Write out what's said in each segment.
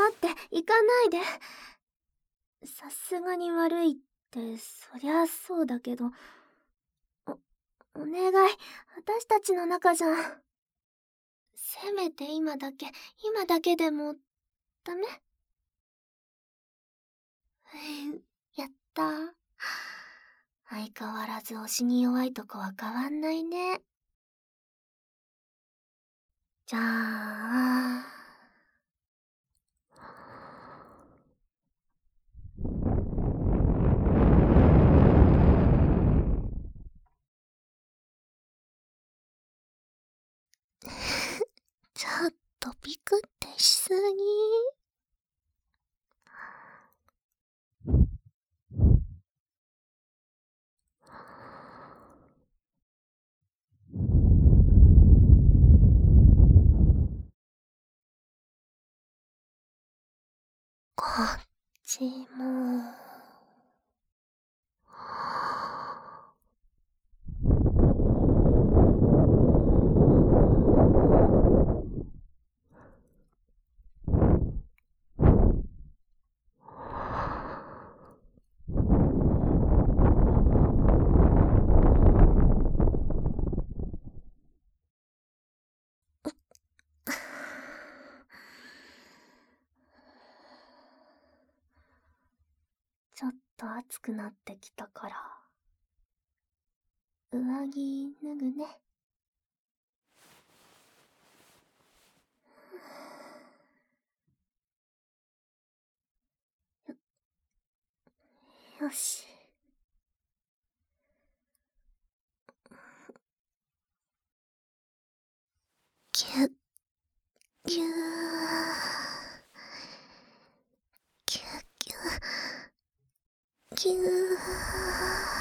待って、行かないで。さすがに悪いって、そりゃそうだけど。お願い、私たちの中じゃん。せめて今だけでも、ダメ？やったー。相変わらず推しに弱いとこは変わんないね。じゃあ、ちょっとビクってしすぎ。こっちも。ちょっと暑くなってきたから、上着脱ぐね。よし。ぎゅっ、ぎゅー。ぎゅっぎゅっ、ぎゅー。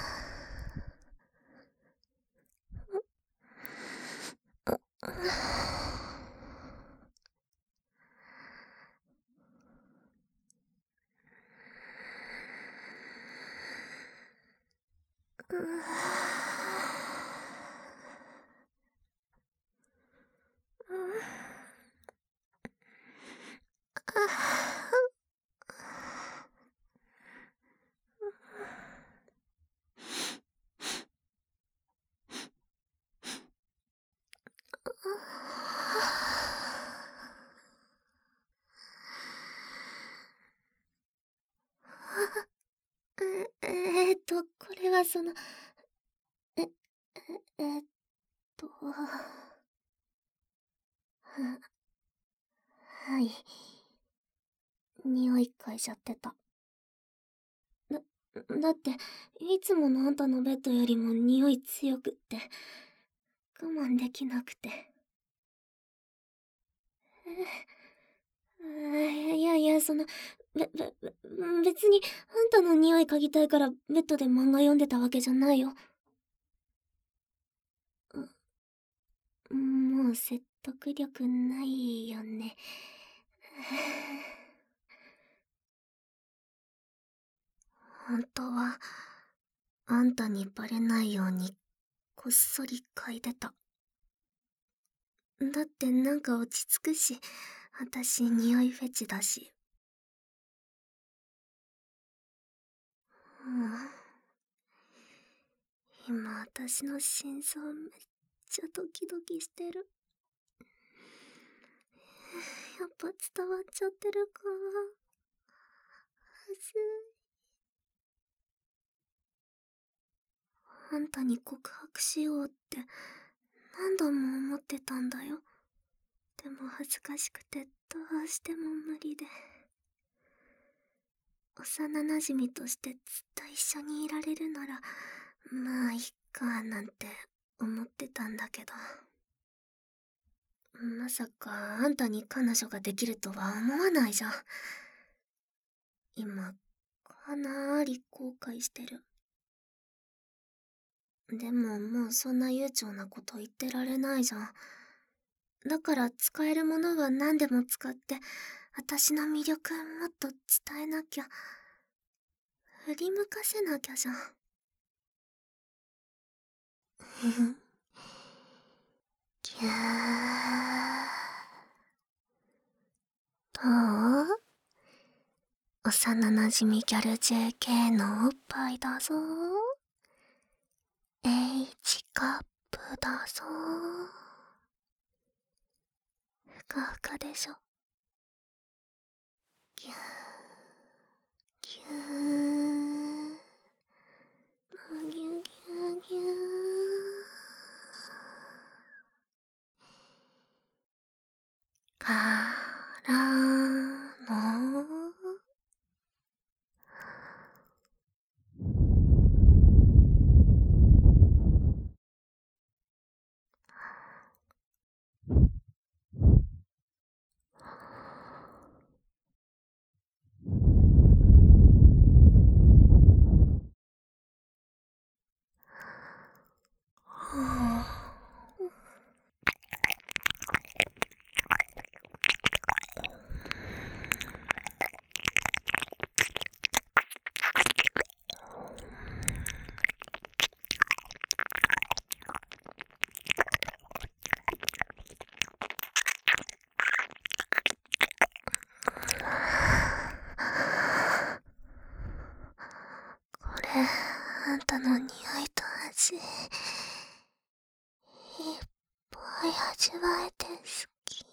これはえ、えっと、はい。匂い嗅いじゃってた。だって、いつものあんたのベッドよりも匂い強くって、我慢できなくて。いやいや、別に、あんたの匂い嗅ぎたいからベッドで漫画読んでたわけじゃないよ。もう説得力ないよね。本当は、あんたにバレないように、こっそり嗅いでた。だってなんか落ち着くし、私匂いフェチだし。今私の心臓めっちゃドキドキしてる。やっぱ伝わっちゃってるか。はずい。あんたに告白しようって何度も思ってたんだよ。でも恥ずかしくてどうしても無理で。幼馴染としてずっと一緒にいられるなら、まあいっかなんて思ってたんだけど。まさかあんたに彼女ができるとは思わないじゃん。今、かなり後悔してる。でももうそんな悠長なこと言ってられないじゃん。だから使えるものは何でも使って、私の魅力もっと伝えなきゃ。振り向かせなきゃじゃん。ぎゅー。どう？ 幼なじみギャル JK のおっぱいだぞ。H カップだぞ。ふかふかでしょ。ギューギューギュギュギューからのこれ、あんたの匂いと味、いっぱい味わえて好き。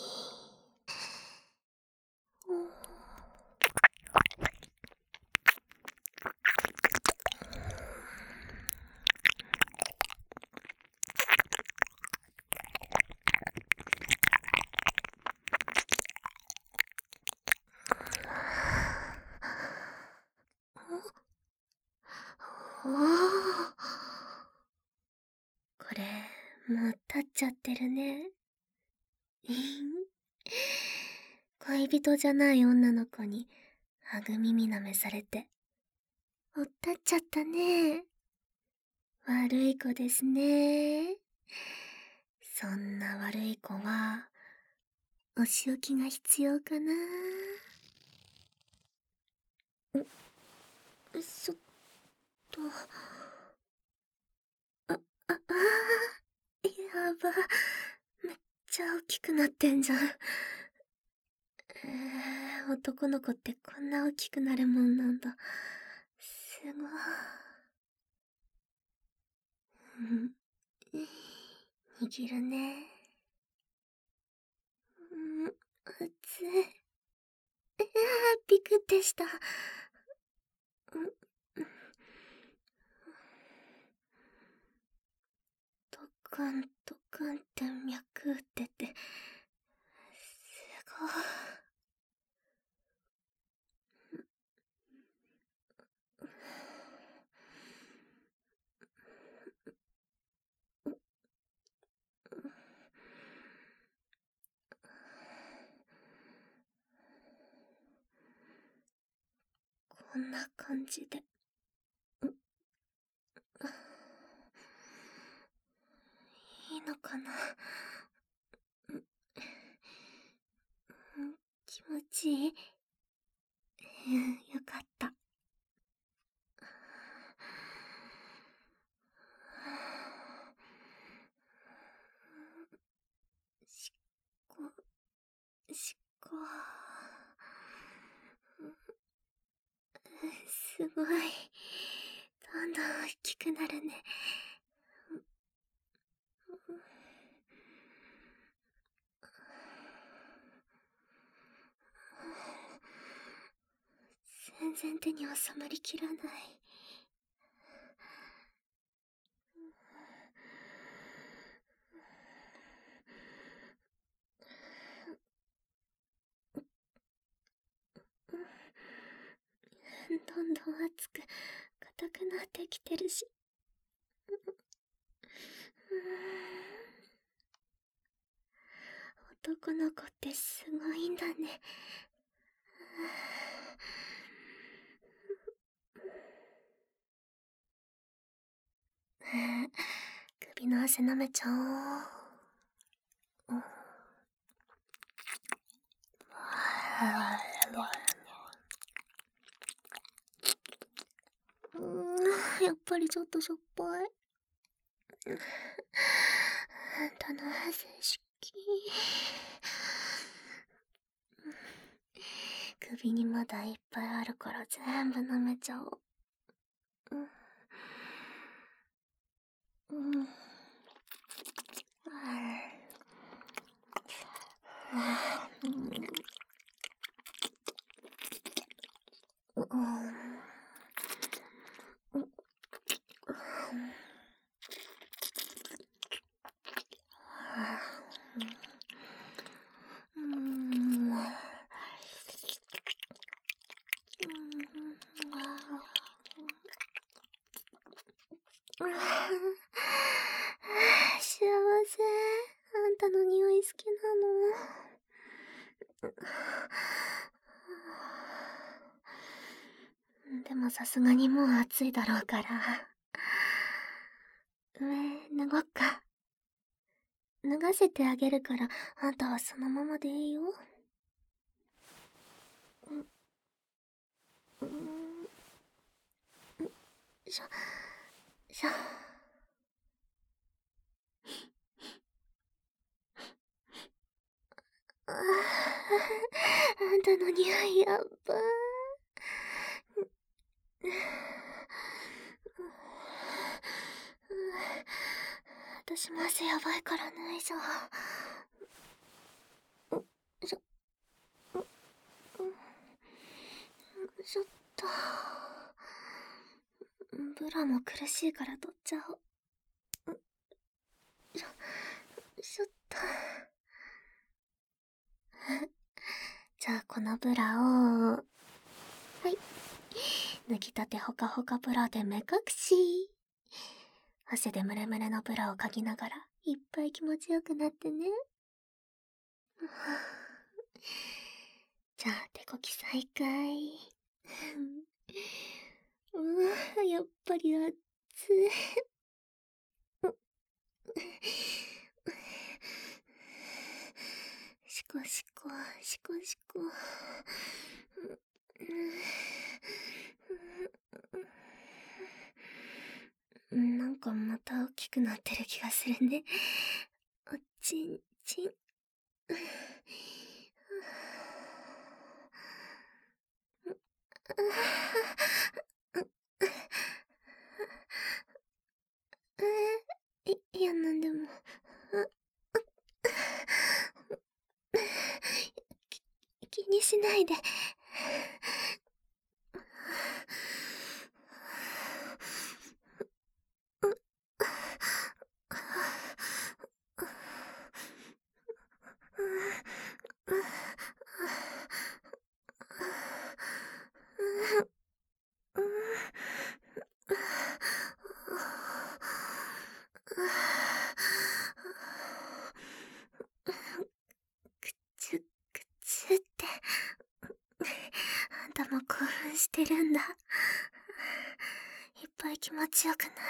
おー、これ、もう立っちゃってるね。恋人じゃない女の子に、はぐ耳舐めされて、おったっちゃったね。悪い子ですね。そんな悪い子は、お仕置きが必要かな。そっと。あ、やば。めっちゃ大きくなってんじゃん。男の子ってこんな大きくなるもんなんだ。すごい。握るね。熱い。ビクってした。ドカンドカンって脈打ってて、すごい。こんな感じで。いいのかな。気持ちいい。よかった。しっこ、しっこ。すごい。どんどん大きくなるね。全然手に収まりきらない。どんどん熱く、硬くなってきてるし。男の子ってすごいんだね。首の汗舐めちゃおう。やっぱりちょっとしょっぱい。あんたの汗好き。 首にまだいっぱいあるから全部舐めちゃおう。幸せ。あんたの匂い好きなの。でもさすがにもう暑いだろうから。上、脱ごっか。脱がせてあげるから、あんたはそのままでいいよ。しょ。あんたの匂いやっばー。私も汗やばいから脱いじゃう。ちょっと。ブラも苦しいから取っちゃおう。ちょっと。じゃあこのブラを、はい。脱ぎたてほかほかブラで目隠し。汗でムレムレのブラを嗅ぎながら、いっぱい気持ちよくなってね。じゃあ手こき再開。やっぱり熱い。しこしこ、しこしこ。なんかまた大きくなってる気がするね。おちんちん。いや、なんでも。気にしないで。くちゅくちゅって。あんたも興奮してるんだ。いっぱい気持ちよくなって。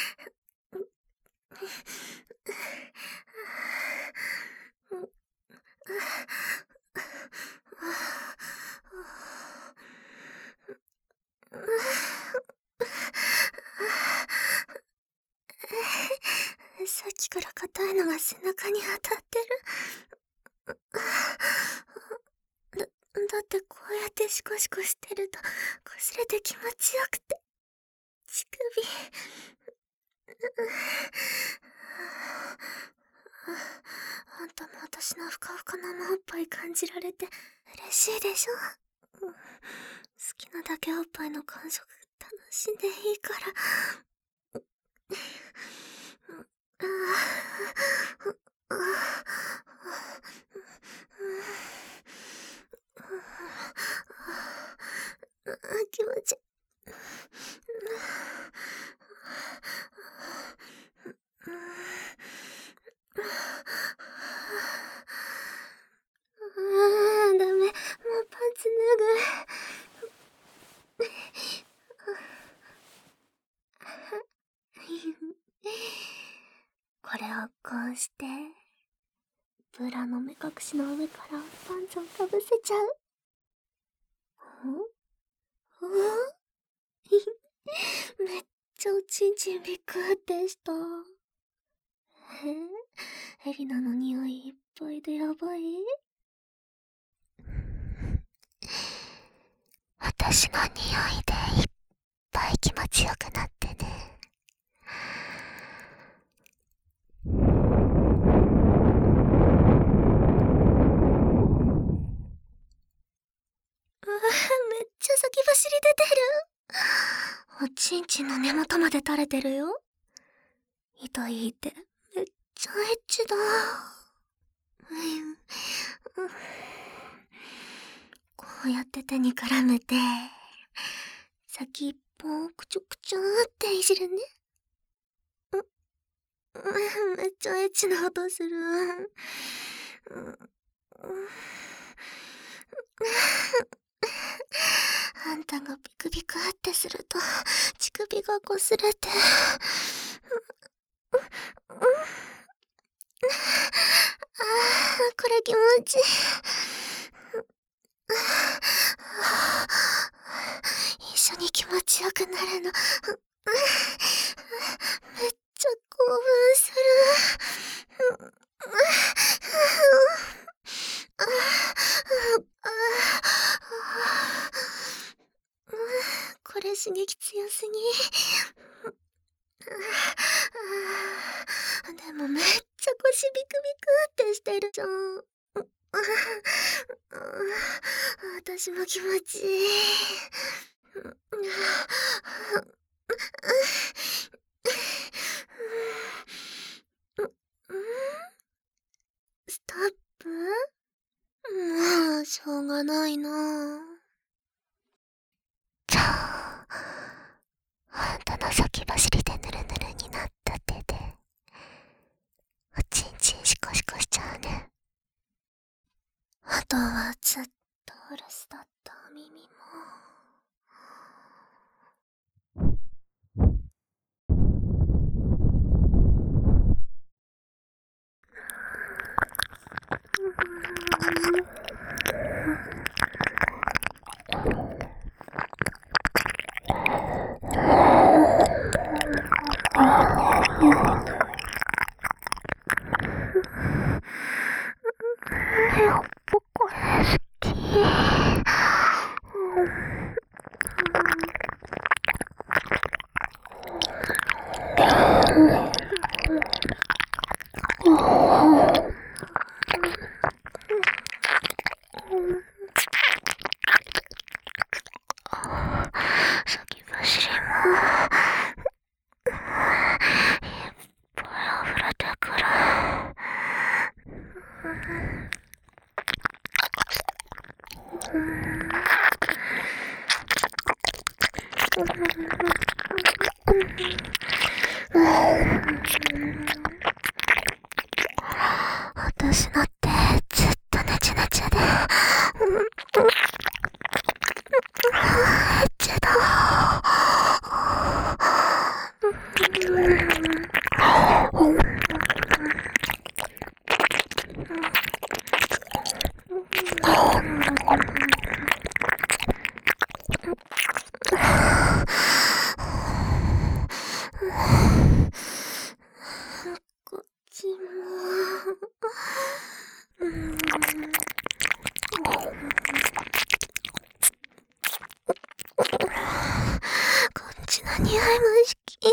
さっきから硬いのが背中に当たってる。だってこうやってシコシコしてると擦れて気持ちよくて。乳首。あんたも私のふかふかなおっぱい感じられて嬉しいでしょ。好きなだけおっぱいの感触楽しんでいいから。気持ちいい。ダメ。もうパンツ脱ぐ。これをこうして、ブラの目隠しの上からパンツをかぶせちゃう。めっちゃおちんちんびっくってした。エリナの匂いいっぱいでやばい。 私の匂いでいっぱい気持ちよくなってね。めっちゃ先走り出てる。おちんちんの根元まで垂れてるよ。糸引いてめっちゃエッチだ。こうやって手に絡めて先っぽをくちょくちょっていじるね。めっちゃエッチな音する。あんたがビクビクってすると乳首が擦れて、これ気持ちいい。一緒に気持ちよくなるの。めっちゃ興奮する。これ刺激強すぎ。でもめっちゃ腰ビクビクってしてるじゃん。私も気持ちいい。ストップ？もうしょうがないな。じゃあ、あんたの先走りでヌルヌルになった手でおちんちんシコシコしちゃうね。あとはずっとうるすだった耳も。やっぱこれ好き。先走りもいっぱい溢れてくる。私の手ずっとネチネチでエッチだ。こっちも。こっちの匂いも好き。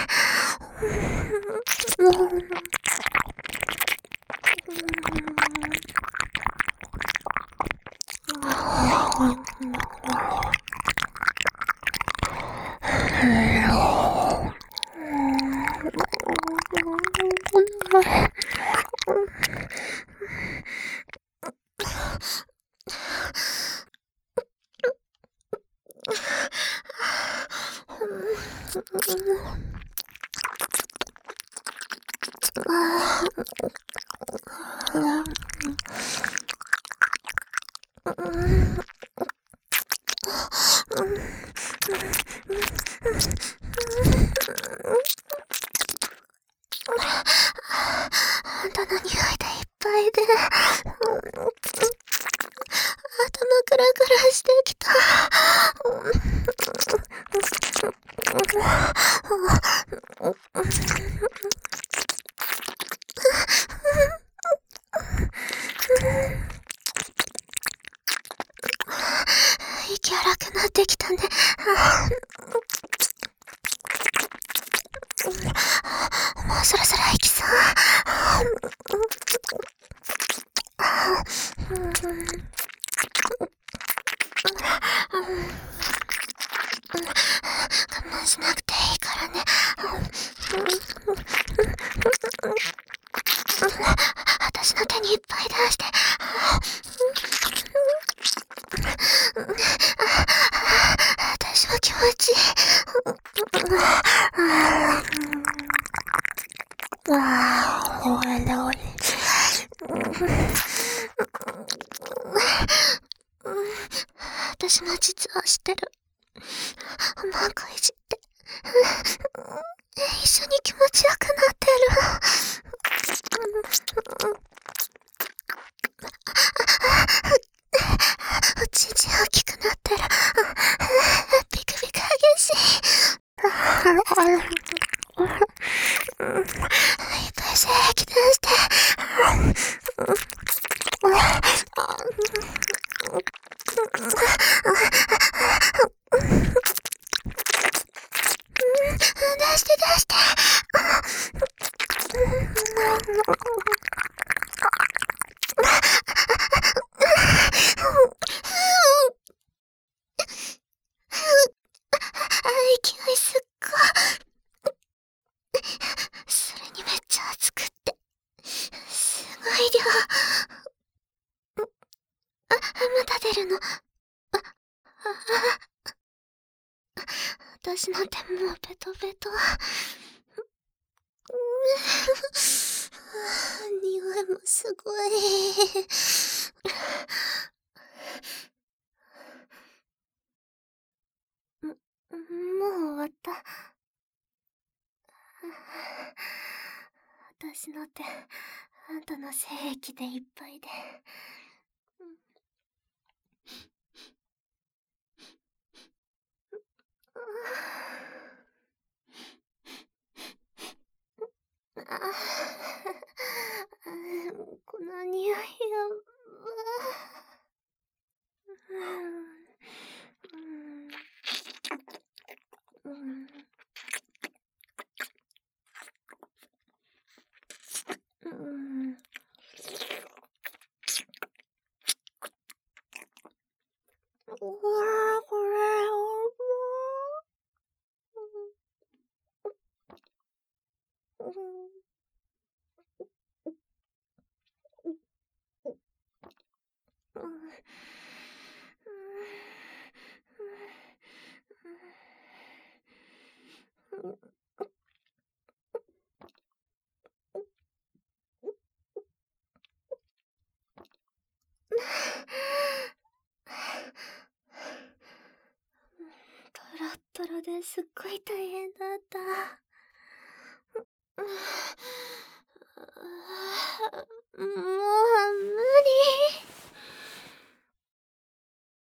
あんたの匂いでいっぱいで頭クラクラしてきた。息荒くくなってきたね。もうそろそろ行きそう。我慢しなくていいからね。私の手にいっぱい出して。私は気持ちいい。私も実は知ってる。おまんこいじって。一緒に気持ちよくなってる。おちんちん大きくなってる。ビクビク激しい。いっぱい精液出して。出して出して。勢いすっごい。それにめっちゃ熱くって。すごい量。まだ出るの。私の手もうベトベト。匂いもすごい。もう終わった。私の手、あんたの精液でいっぱいで。この匂いやば。これやば。トロットロですっごい大変だった。